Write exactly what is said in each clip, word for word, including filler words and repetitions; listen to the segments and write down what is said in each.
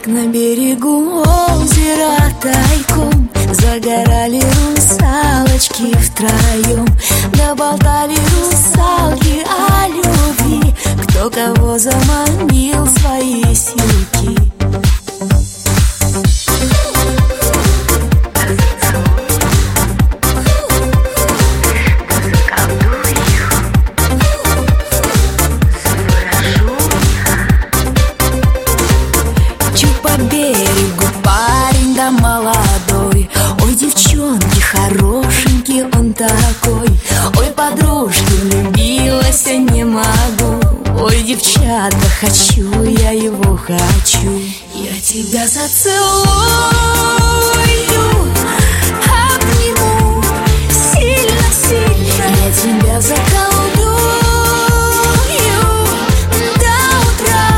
На берегу озера тайком загорали русалочки втроем. Наболтали русалки о любви, кто кого заманил в свои силки. По берегу парень да молодой. Ой, девчонки, хорошенький он такой. Ой, подружки, влюбилась, я не могу. Ой, девчата, хочу, я его хочу. Я тебя зацелую, обниму сильно-сильно. Я тебя заколдую до утра.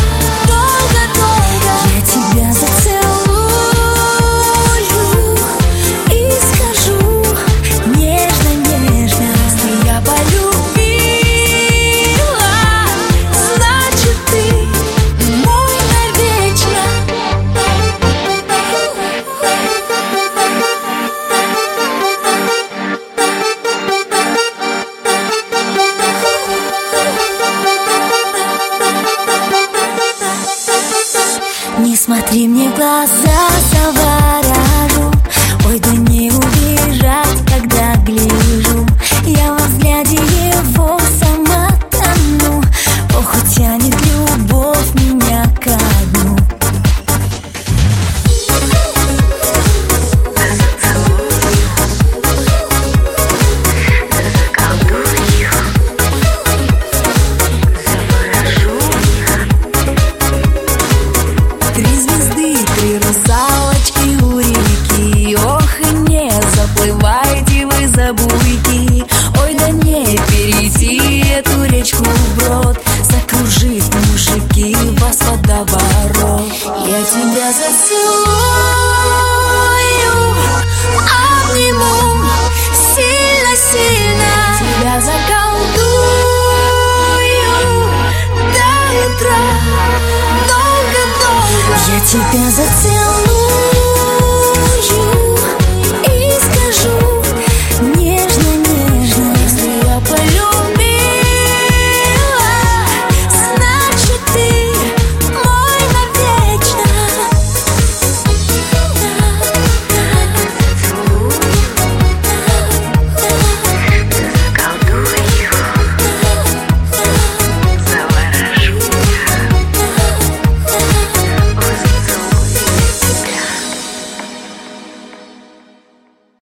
Не смотри мне в глаза, заворожу. Ой, да не убежать, когда гляжу. Я во взгляде его сама тону. Ох, утянет любовь меня ко дну. Три звезды, три русалочки у реки. Ох, и не заплывайте вы за буйки. Ой, да не перейти эту речку вброд. Закружит мужики вас водоворот. Я тебя зацелую, обниму сильно-сильно. Тебя заколдую до утра. Я тебя зацелую.